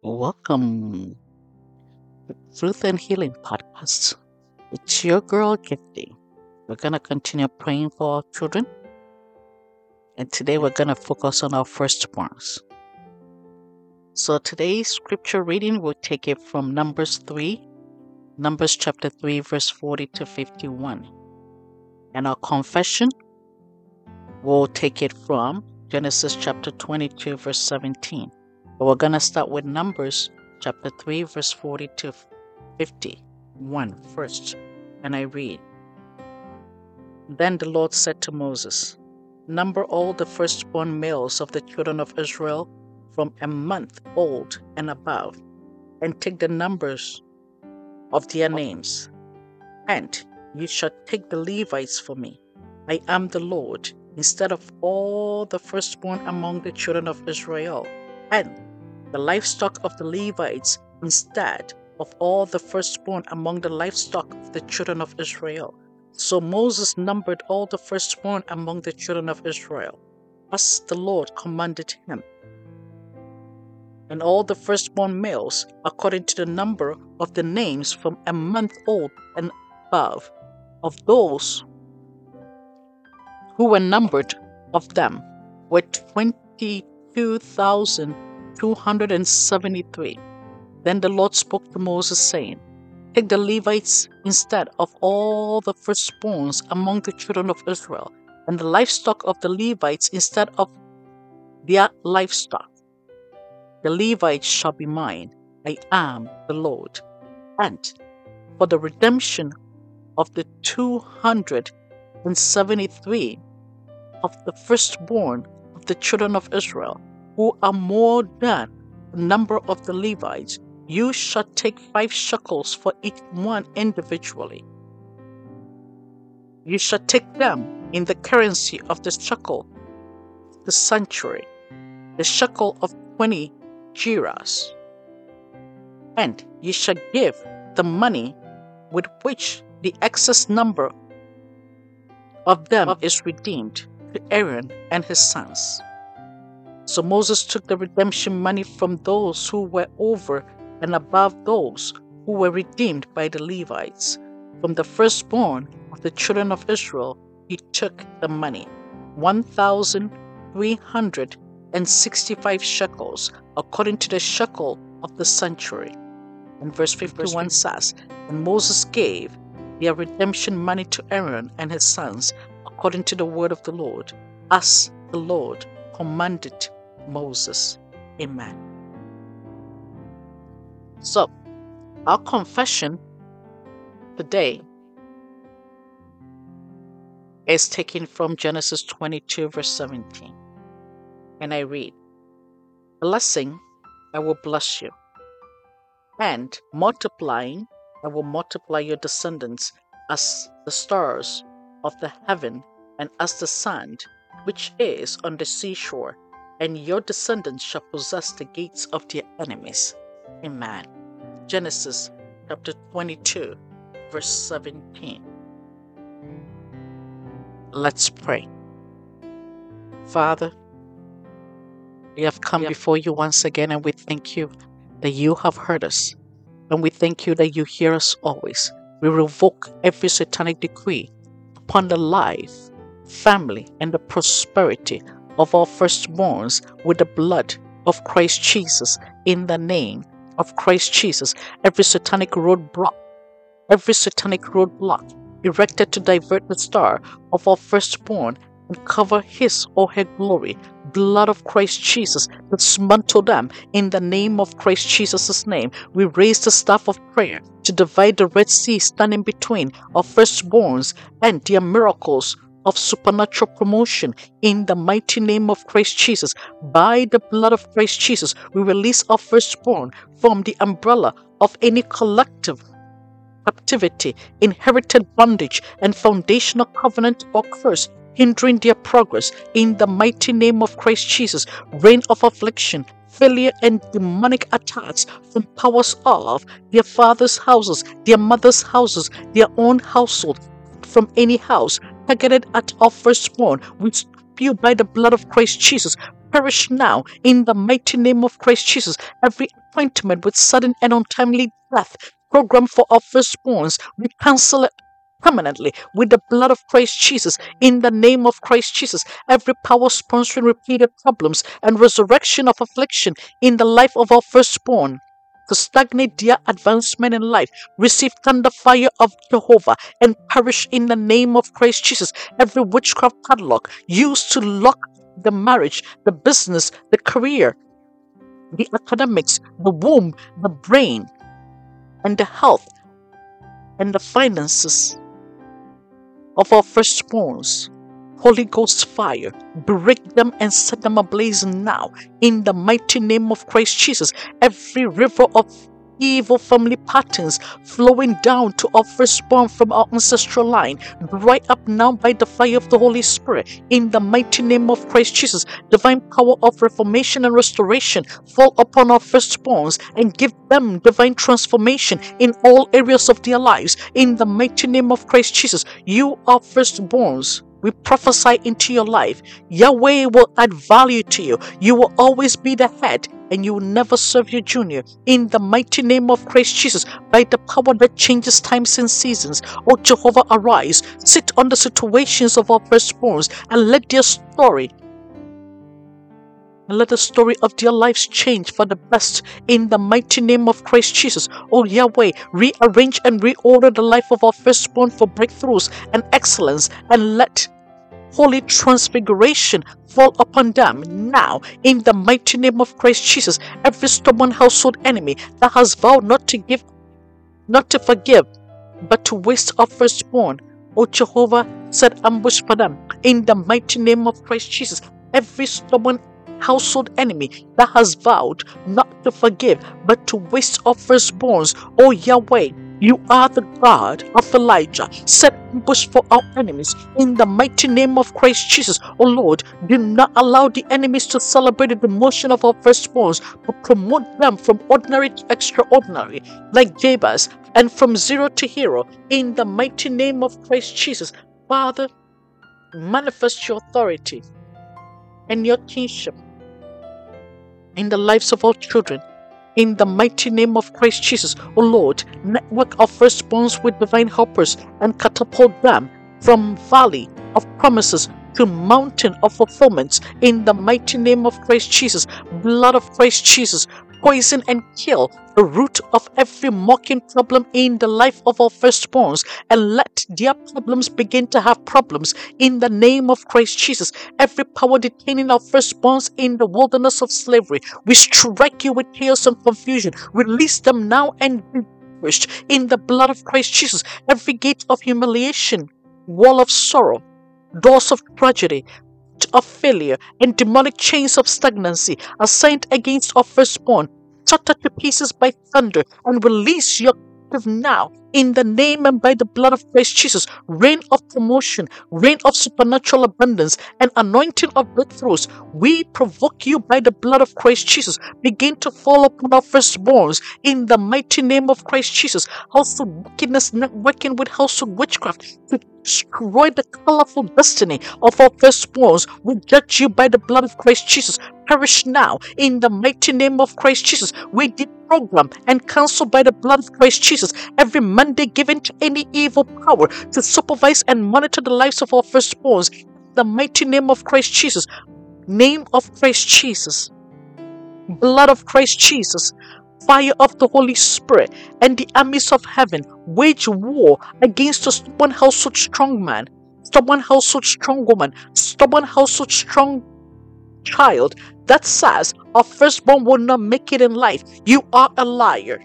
Welcome to Truth and Healing Podcast. It's your girl Gifty. We're gonna continue praying for our children, and today we're gonna focus on our firstborns. So today's scripture reading will take it from Numbers chapter 3, verse 40 to 51. And our confession will take it from Genesis chapter 22, verse 17. But we're going to start with Numbers chapter 3, verse 40 to 51 first. And I read, Then the Lord said to Moses, Number all the firstborn males of the children of Israel from a month old and above, and take the numbers of their names. And you shall take the Levites for me. I am the Lord, instead of all the firstborn among the children of Israel, and the livestock of the Levites instead of all the firstborn among the livestock of the children of Israel. So Moses numbered all the firstborn among the children of Israel, as the Lord commanded him. And all the firstborn males, according to the number of the names from a month old and above, of those who were numbered of them, were 22,273. Then the Lord spoke to Moses, saying, Take the Levites instead of all the firstborns among the children of Israel, and the livestock of the Levites instead of their livestock. The Levites shall be mine. I am the Lord. And for the redemption of the 273 of the firstborn of the children of Israel, who are more than the number of the Levites, you shall take 5 shekels for each one individually. You shall take them in the currency of the shekel, the sanctuary, the shekel of 20 gerahs. And you shall give the money with which the excess number of them is redeemed to Aaron and his sons. So Moses took the redemption money from those who were over and above those who were redeemed by the Levites. From the firstborn of the children of Israel, he took the money, 1,365 shekels, according to the shekel of the sanctuary. And verse 51 says, And Moses gave their redemption money to Aaron and his sons, according to the word of the Lord, as the Lord commanded Moses. Amen. So, our confession today is taken from Genesis 22, verse 17. And I read, Blessing, I will bless you, and multiplying, I will multiply your descendants as the stars of the heaven and as the sand which is on the seashore, and your descendants shall possess the gates of their enemies. Amen. Genesis chapter 22, verse 17. Let's pray. Father, we have come before you once again, and we thank you that you have heard us, and we thank you that you hear us always. We revoke every satanic decree upon the life, family, and the prosperity of our firstborns with the blood of Christ Jesus. In the name of Christ Jesus, every satanic roadblock erected to divert the star of our firstborn and cover his or her glory, blood of Christ Jesus, dismantle them in the name of Christ Jesus' name. We raise the staff of prayer to divide the Red Sea standing between our firstborns and their miracles of supernatural promotion in the mighty name of Christ Jesus. By the blood of Christ Jesus, we release our firstborn from the umbrella of any collective captivity, inherited bondage, and foundational covenant or curse hindering their progress in the mighty name of Christ Jesus. Reign of affliction, failure, and demonic attacks from powers of their father's houses, their mother's houses, their own household, from any house targeted at our firstborn, we spew by the blood of Christ Jesus. perish now in the mighty name of Christ Jesus. Every appointment with sudden and untimely death program for our firstborns, we cancel it permanently with the blood of Christ Jesus in the name of Christ Jesus. Every power sponsoring repeated problems and resurrection of affliction in the life of our firstborn to stagnate their advancement in life, receive thunder fire of Jehovah and perish in the name of Christ Jesus. Every witchcraft padlock used to lock the marriage, the business, the career, the academics, the womb, the brain, and the health and the finances of our firstborns. Holy Ghost fire, break them and set them ablaze now in the mighty name of Christ Jesus. Every river of evil family patterns flowing down to our firstborn from our ancestral line, dry up now by the fire of the Holy Spirit in the mighty name of Christ Jesus. Divine power of reformation and restoration fall upon our firstborns and give them divine transformation in all areas of their lives in the mighty name of Christ Jesus. You are firstborns. We prophesy into your life. Yahweh will add value to you. You will always be the head and you will never serve your junior. In the mighty name of Christ Jesus, by the power that changes times and seasons, O Jehovah, arise, sit on the situations of our firstborns and let their story and let the story of their lives change for the best in the mighty name of Christ Jesus. Oh Yahweh, rearrange and reorder the life of our firstborn for breakthroughs and excellence, and let holy transfiguration fall upon them now in the mighty name of Christ Jesus. Every stubborn household enemy that has vowed not to forgive, but to waste our firstborn, oh Jehovah, set ambush for them in the mighty name of Christ Jesus. Every stubborn household enemy that has vowed not to forgive but to waste our firstborns, oh Yahweh, you are the God of Elijah. Set ambush for our enemies in the mighty name of Christ Jesus. Oh Lord, do not allow the enemies to celebrate the demotion of our firstborns, but promote them from ordinary to extraordinary, like Jabez, and from zero to hero in the mighty name of Christ Jesus. Father, manifest your authority and your kingship in the lives of our children in the mighty name of Christ Jesus. O Lord, network our firstborns with divine helpers and catapult them from valley of promises to mountain of fulfillments in the mighty name of Christ Jesus. Blood of Christ Jesus, poison and kill the root of every mocking problem in the life of our firstborns, and let their problems begin to have problems in the name of Christ Jesus. Every power detaining our firstborns in the wilderness of slavery, we strike you with chaos and confusion. Release them now and be pushed in the blood of Christ Jesus. Every gate of humiliation, wall of sorrow, doors of tragedy, of failure, and demonic chains of stagnancy assigned against our firstborn, shatter to pieces by thunder and release your captive now in the name and by the blood of Christ Jesus. Reign of promotion, reign of supernatural abundance, and anointing of breakthroughs, we provoke you by the blood of Christ Jesus. Begin to fall upon our firstborns in the mighty name of Christ Jesus. Household wickedness networking with household witchcraft to destroy the colorful destiny of our firstborns, we judge you by the blood of Christ Jesus. Perish now in the mighty name of Christ Jesus. We deprogram and cancel by the blood of Christ Jesus every mandate given to any evil power to supervise and monitor the lives of our firstborns. The mighty name of Christ Jesus, name of Christ Jesus, blood of Christ Jesus, fire of the Holy Spirit, and the armies of heaven wage war against a stubborn household strong man, stubborn household strong woman, stubborn household strong child that says our firstborn will not make it in life. You are a liar.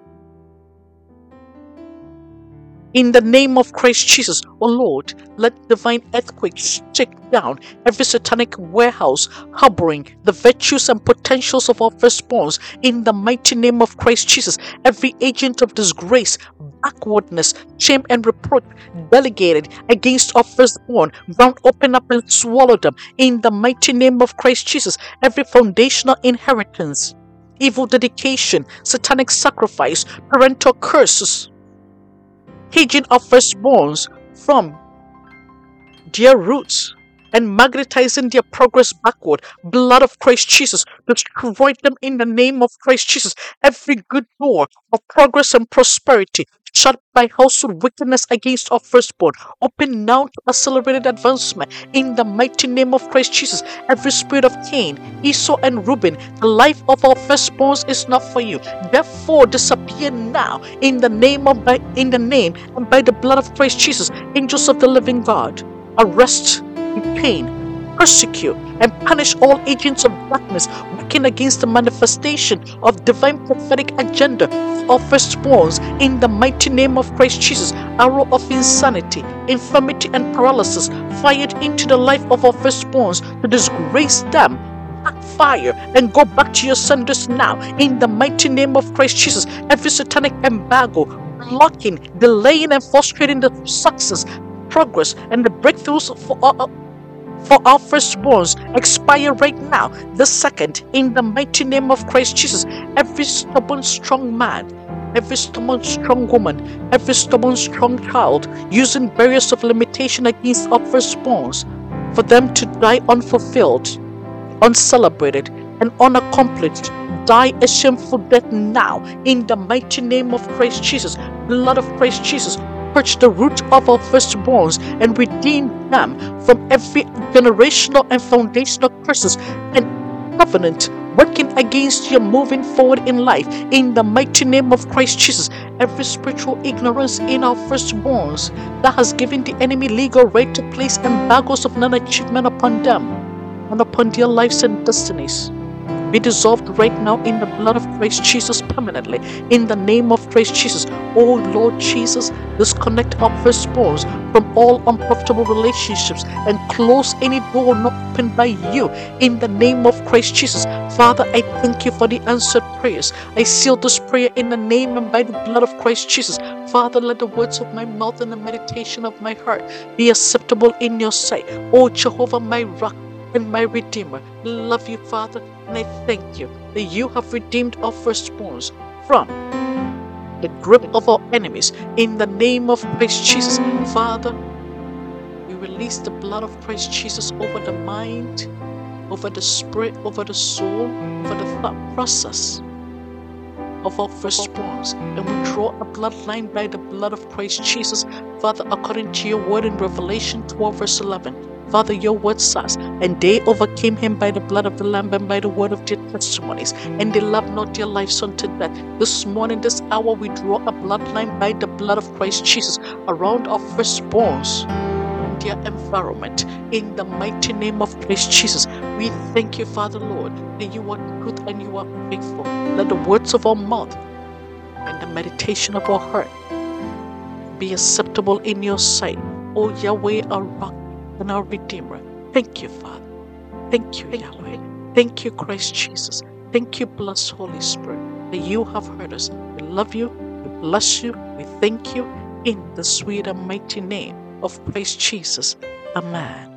In the name of Christ Jesus, O Lord, let divine earthquakes shake down every satanic warehouse harboring the virtues and potentials of our firstborns. In the mighty name of Christ Jesus, every agent of disgrace, backwardness, shame, and reproach delegated against our firstborn, ground open up and swallow them. In the mighty name of Christ Jesus, every foundational inheritance, evil dedication, satanic sacrifice, parental curses, hiding our firstborns from their roots and magnetizing their progress backward. Blood of Christ Jesus, destroy them in the name of Christ Jesus. Every good door of progress and prosperity shut by household wickedness against our firstborn, open now to accelerated advancement in the mighty name of Christ Jesus. Every spirit of Cain, Esau, and Reuben, the life of our firstborns is not for you. Therefore, disappear now in the name and by the blood of Christ Jesus. Angels of the living God, arrest, detain, persecute, and punish all agents of darkness working against the manifestation of divine prophetic agenda of firstborns in the mighty name of Christ Jesus. Arrow of insanity, infirmity, and paralysis fired into the life of our firstborns to disgrace them. Backfire and go back to your senders now in the mighty name of Christ Jesus. Every satanic embargo blocking, delaying, and frustrating the success, progress, and the breakthroughs for our firstborns expire right now, the second, in the mighty name of Christ Jesus. Every stubborn, strong man, every stubborn, strong woman, every stubborn, strong child, using barriers of limitation against our firstborns, for them to die unfulfilled, uncelebrated, and unaccomplished, die a shameful death now, in the mighty name of Christ Jesus. Blood of Christ Jesus, purge the root of our firstborns and redeem them from every generational and foundational curses and covenant working against your moving forward in life in the mighty name of Christ Jesus. Every spiritual ignorance in our firstborns that has given the enemy legal right to place embargoes of non-achievement upon them and upon their lives and destinies be dissolved right now in the blood of Christ Jesus permanently. In the name of Christ Jesus, oh Lord Jesus, disconnect our firstborns from all unprofitable relationships and close any door not opened by you. In the name of Christ Jesus, Father, I thank you for the answered prayers. I seal this prayer in the name and by the blood of Christ Jesus. Father, let the words of my mouth and the meditation of my heart be acceptable in your sight. Oh Jehovah, my rock and my Redeemer. Love you, Father, and I thank you that you have redeemed our firstborns from the grip of our enemies. In the name of Christ Jesus, Father, we release the blood of Christ Jesus over the mind, over the spirit, over the soul, over the thought process of our firstborns, and we draw a bloodline by the blood of Christ Jesus, Father, according to your word in Revelation 12 verse 11. Father, your word says, and they overcame him by the blood of the Lamb and by the word of their testimonies, and they loved not their lives unto death. This morning, this hour, we draw a bloodline by the blood of Christ Jesus around our firstborns and their environment. In the mighty name of Christ Jesus, we thank you, Father Lord, that you are good and you are faithful. Let the words of our mouth and the meditation of our heart be acceptable in your sight. O Yahweh, our rock and our Redeemer. Thank you, Father. Thank you, Yahweh. Thank you, Christ Jesus. Thank you, blessed Holy Spirit, that you have heard us. We love you, we bless you, we thank you in the sweet and mighty name of Christ Jesus. Amen.